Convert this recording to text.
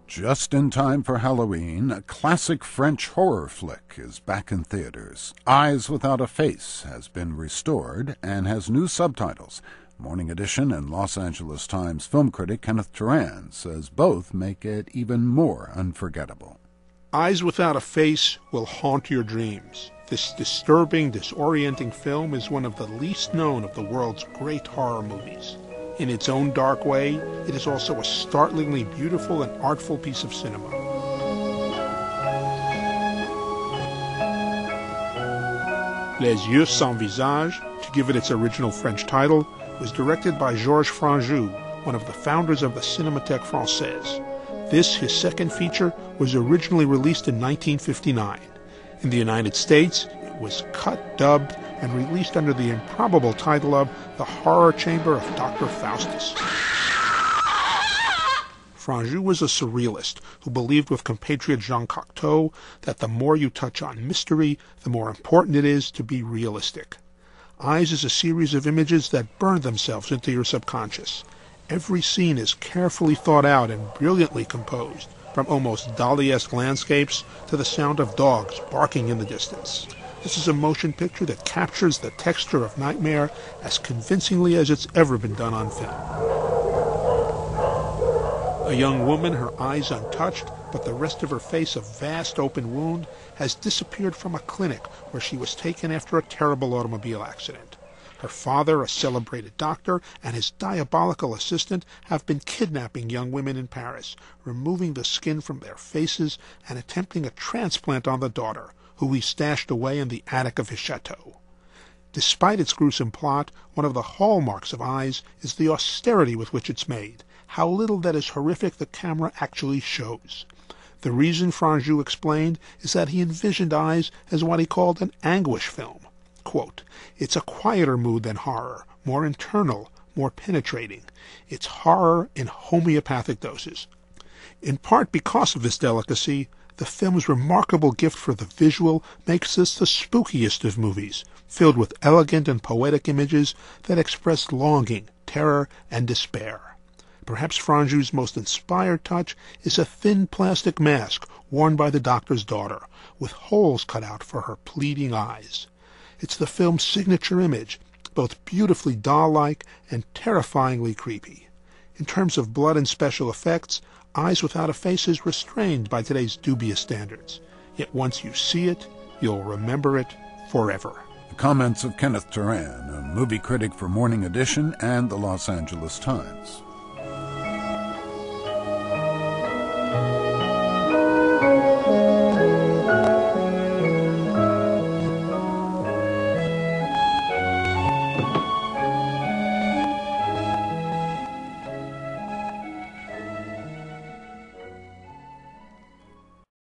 Just in time for Halloween, a classic French horror flick is back in theaters. Eyes Without a Face has been restored and has new subtitles. Morning Edition and Los Angeles Times film critic Kenneth Turan says both make it even more unforgettable. Eyes Without a Face will haunt your dreams. This disturbing, disorienting film is one of the least known of the world's great horror movies. In its own dark way, it is also a startlingly beautiful and artful piece of cinema. Les Yeux Sans Visage, to give it its original French title, was directed by Georges Franju, one of the founders of the Cinémathèque Française. This, his second feature, was originally released in 1959. In the United States, it was cut, dubbed, and released under the improbable title of The Horror Chamber of Dr. Faustus. Franju was a surrealist who believed with compatriot Jean Cocteau that the more you touch on mystery, the more important it is to be realistic. Eyes is a series of images that burn themselves into your subconscious. Every scene is carefully thought out and brilliantly composed, from almost Dali-esque landscapes to the sound of dogs barking in the distance. This is a motion picture that captures the texture of nightmare as convincingly as it's ever been done on film. A young woman, her eyes untouched, but the rest of her face a vast open wound, has disappeared from a clinic where she was taken after a terrible automobile accident. Her father, a celebrated doctor, and his diabolical assistant have been kidnapping young women in Paris, removing the skin from their faces and attempting a transplant on the daughter, who he stashed away in the attic of his chateau. Despite its gruesome plot, one of the hallmarks of Eyes is the austerity with which it's made, how little that is horrific the camera actually shows. The reason, Franju explained, is that he envisioned Eyes as what he called an anguish film. Quote, "It's a quieter mood than horror, more internal, more penetrating. It's horror in homeopathic doses." In part because of this delicacy, the film's remarkable gift for the visual makes this the spookiest of movies, filled with elegant and poetic images that express longing, terror, and despair. Perhaps Franju's most inspired touch is a thin plastic mask worn by the doctor's daughter, with holes cut out for her pleading eyes. It's the film's signature image, both beautifully doll-like and terrifyingly creepy. In terms of blood and special effects, Eyes Without a Face is restrained by today's dubious standards. Yet once you see it, you'll remember it forever. The comments of Kenneth Turan, a movie critic for Morning Edition and the Los Angeles Times.